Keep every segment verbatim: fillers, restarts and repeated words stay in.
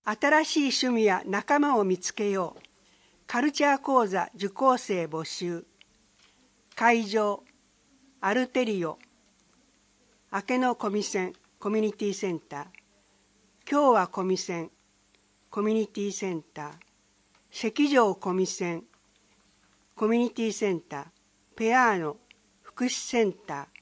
新しい趣味や仲間を見つけよう。カルチャー講座受講生募集。会場、アルテリオ、明けのコミセンコミュニティセンター。今日はコミセンコミュニティセンター。関城コミセンコミュニティセンター。ペアーノ福祉センター。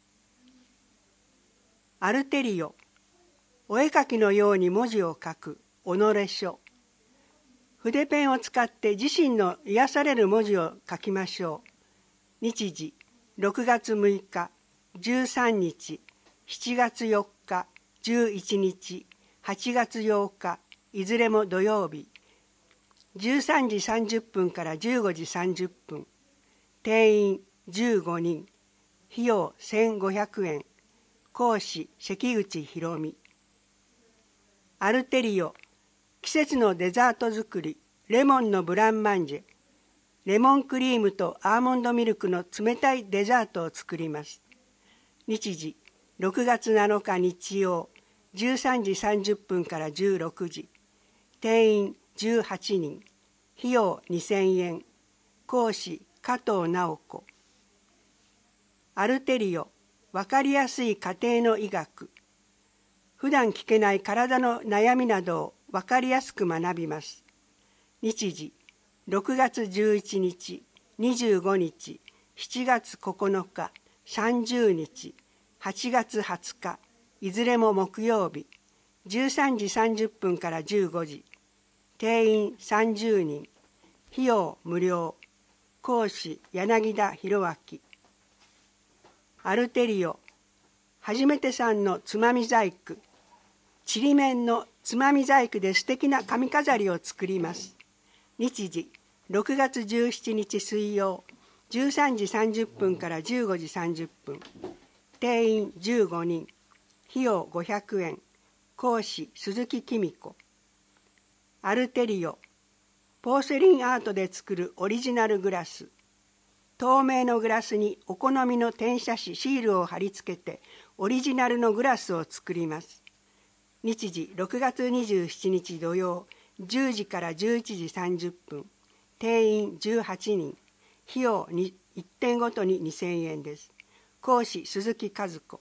アルテリオ、お絵かきのように文字を書く己書。筆ペンを使って自身の癒される文字を書きましょう。日時、ろくがつむいか、じゅうさんにち、しちがつよっか、じゅういちにち、はちがつようか、いずれも土曜日。じゅうさんじさんじゅっぷんからじゅうごじさんじゅっぷん。定員じゅうごにん。費用せんごひゃくえん。講師関口博美。アルテリオ、季節のデザート作り、レモンのブランマンジェ。レモンクリームとアーモンドミルクの冷たいデザートを作ります。日時、ろくがつなのか日曜、じゅうさんじさんじゅっぷんからじゅうろくじ。定員じゅうはちにん。費用にせんえん。講師加藤直子。アルテリオ、わかりやすい家庭の医学。普段聞けない体の悩みなどをわかりやすく学びます。日時、ろくがつじゅういちにち、にじゅうごにち、しちがつここのか、さんじゅうにち、はちがつはつか、いずれも木曜日、じゅうさんじさんじゅっぷんからじゅうごじ。定員さんじゅうにん。費用無料。講師柳田博明。アルテリオ、初めてさんのつまみ細工。ちりめんのつまみ細工で素敵な髪飾りを作ります。日時、ろくがつじゅうしちにち水曜、じゅうさんじさんじゅっぷんからじゅうごじさんじゅっぷん。定員じゅうごにん。費用ごひゃくえん。講師鈴木紀美子。アルテリオ、ポーセリンアートで作るオリジナルグラス。透明のグラスにお好みの転写紙シールを貼り付けてオリジナルのグラスを作ります。日時、ろくがつにじゅうしちにち土曜、じゅうじからじゅういちじさんじゅっぷん。定員じゅうはちにん。費用いってんごとににせんえんです。講師鈴木和子。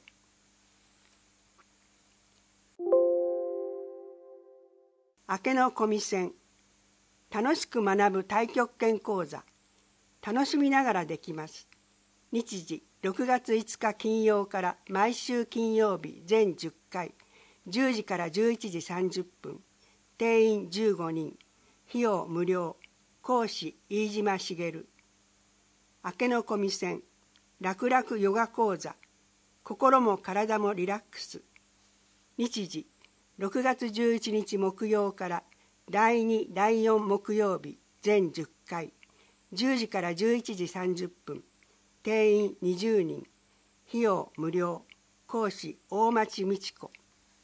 明けのコミセン、楽しく学ぶ太極拳講座。楽しみながらできます。日時、ろくがついつか金曜から毎週金曜日全じゅっかい、じゅうじからじゅういちじさんじゅっぷん。定員じゅうごにん。費用無料。講師飯島茂。明けのコミセン、楽々ヨガ講座。心も体もリラックス。日時、ろくがつじゅういちにち木曜からだいに、だいよん木曜日全じゅっかい、じゅうじからじゅういちじさんじゅっぷん。定員にじゅうにん。費用無料。講師大町美智子。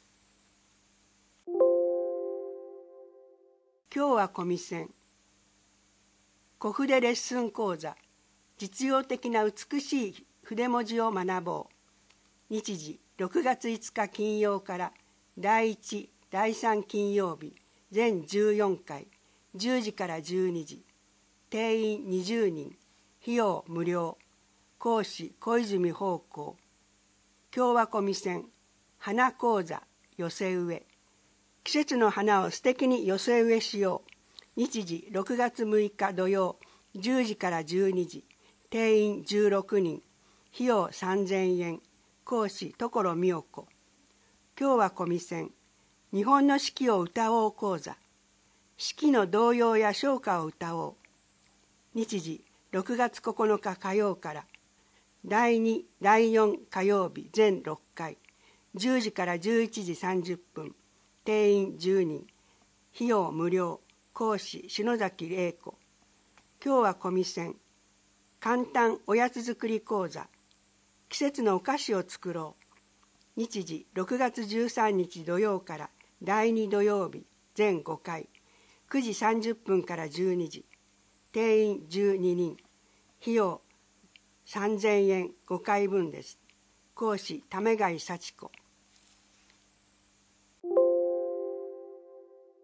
今日はコミセン、小筆レッスン講座。実用的な美しい筆文字を学ぼう。日時、ろくがついつか金曜からだいいち、だいさん金曜日全じゅうよんかい、じゅうじからじゅうにじ。定員にじゅうにん。費用無料。講師小泉芳光。今日はコミセン、花講座寄せ植え。季節の花を素敵に寄せ植えしよう。日時、ろくがつむいか土曜、じゅうじからじゅうにじ。定員じゅうろくにん。費用さんぜんえん。講師所美代子。今日はコミセン、日本の四季を歌おう講座。四季の童謡や唱歌を歌おう。日時、ろくがつここのか火曜からだいに、だいよん火曜日全ろっかい、じゅうじからじゅういちじさんじゅっぷん。定員じゅうにん。費用無料。講師篠崎玲子。今日はコミセン、簡単おやつ作り講座。季節のお菓子を作ろう。日時、ろくがつじゅうさんにち土曜からだいに土曜日全ごかい、くじさんじゅっぷんからじゅうにじ。定員じゅうににん。費用さんぜんえんごかいぶんです。講師為貝幸子。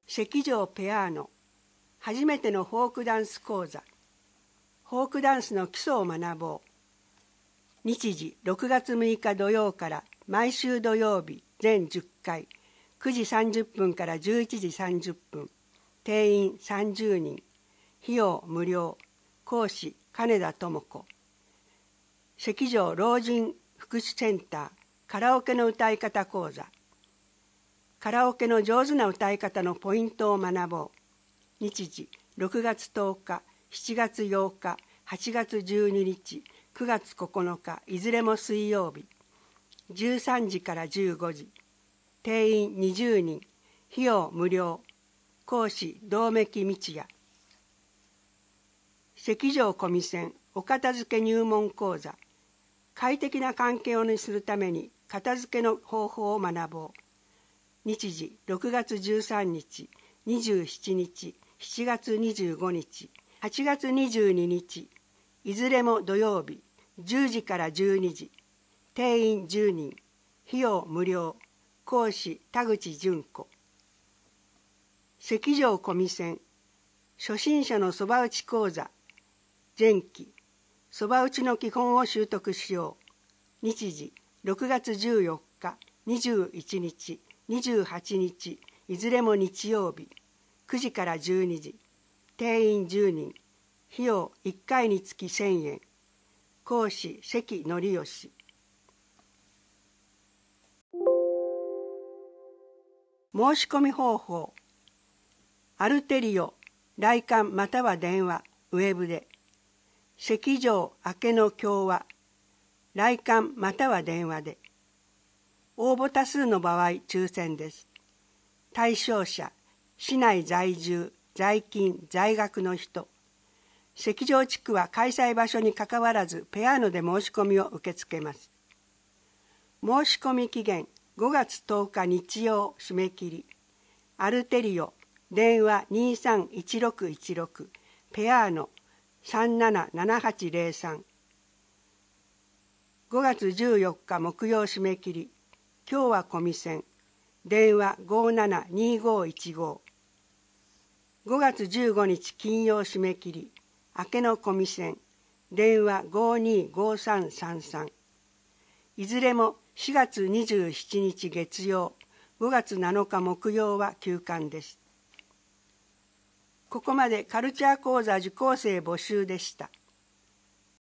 関城ペアーノ、初めてのフォークダンス講座。フォークダンスの基礎を学ぼう。日時ろくがつむいか土曜から毎週土曜日全じゅっかい、くじさんじゅっぷんからじゅういちじさんじゅっぷん、定員さんじゅうにん、費用無料、講師金田智子。関城老人福祉センターカラオケの歌い方講座。カラオケの上手な歌い方のポイントを学ぼう。日時ろくがつとおか、しちがつようか、はちがつじゅうににち、くがつここのか、いずれも水曜日、じゅうさんじからじゅうごじ、定員にじゅうにん、費用無料、講師道目木道也。関城小見線お片付け入門講座。快適な環境にするために片付けの方法を学ぼう。日時ろくがつじゅうさんにち、にじゅうしちにち、しちがつにじゅうごにち、はちがつにじゅうににち、いずれも土曜日、じゅうじからじゅうにじ、定員じゅうにん、費用無料、講師田口純子。関城小見線初心者のそば打ち講座前期、そば打ちの基本を習得しよう。日時ろくがつじゅうよっか、にじゅういちにち、にじゅうはちにち、いずれも日曜日、くじからじゅうにじ、定員じゅうにん、費用いっかいにつきせんえん、講師関則義。申し込み方法。アルテリオ、来館または電話、ウェブで。関城明けの共和、来館または電話で。応募多数の場合抽選です。対象者、市内在住、在勤、在学の人。関城地区は開催場所にかかわらずペアーノで申し込みを受け付けます。申し込み期限ごがつとおか日曜締め切り。アルテリオ、電話にさんいちろくいちろく、ペアーノさんななななはちゼロさん。ごがつじゅうよっか木曜締め切り。今日は小見線、電話ごななにごいちご。ごがつじゅうごにち金曜締め切り。明けの小見線、電話ごにごさんさんさん。いずれもしがつにじゅうしちにち月曜、ごがつなのか木曜は休館です。ここまでカルチャー講座受講生募集でした。